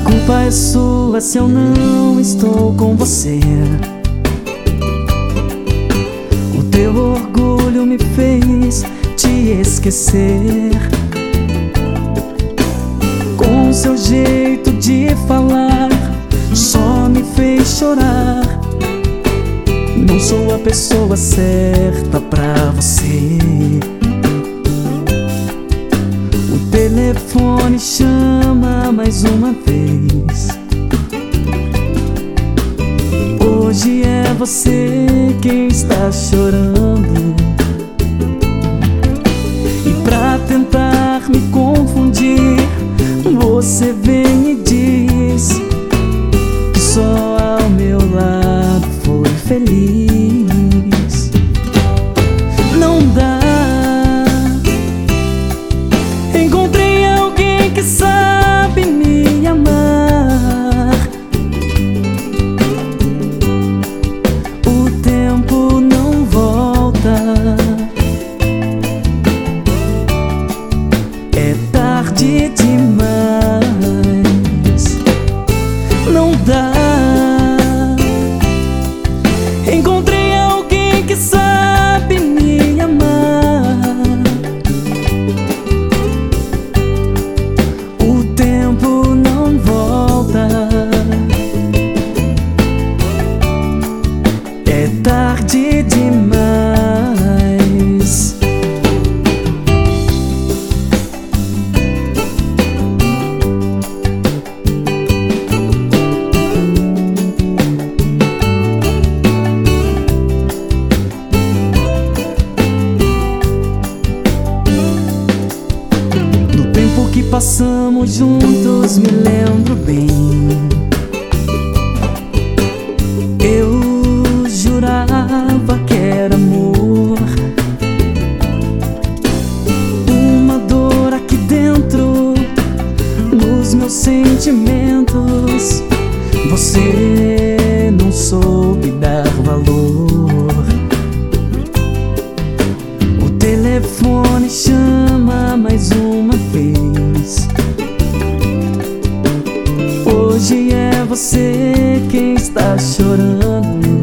culpa é sua se eu não estou com você. O teu orgulho me fez te esquecer. Com seu jeito de falar só me fez chorar. Não sou a pessoa certa pra você. O telefone chama mais uma vez. Hoje é você quem está chorando. E pra tentar me confundir, você vem e diz que só ao meu lado foi feliz. Não dá. Encontrei alguém que sabe me amar. O tempo não volta. É tarde demais. Não dá. Encontrei alguém que sabe me amar. O tempo não volta. É tarde demais. Que passamos juntos me lembro bem. Eu jurava que era amor. Uma dor aqui dentro, nos meus sentimentos, você não soube dar valor. O telefone chama mais uma vez. Hoje é você quem está chorando.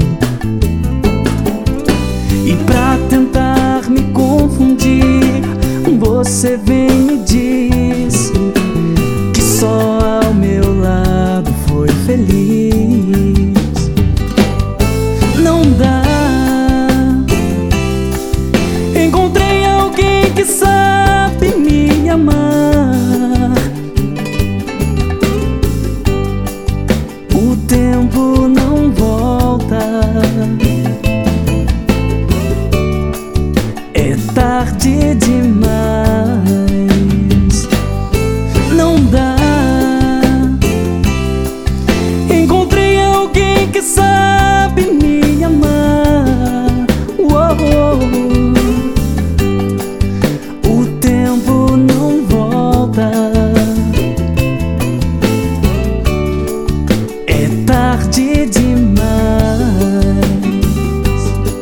E pra tentar me confundir, você vem e diz que só ao meu lado foi feliz. Não dá. Encontrei alguém que sabe me amar. O tempo não volta. É tarde demais. Não dá. Encontrei alguém que sabe me amar. O tempo não volta. É tarde demais.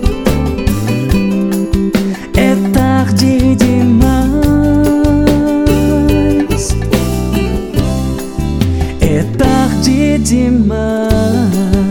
É tarde demais. É tarde demais.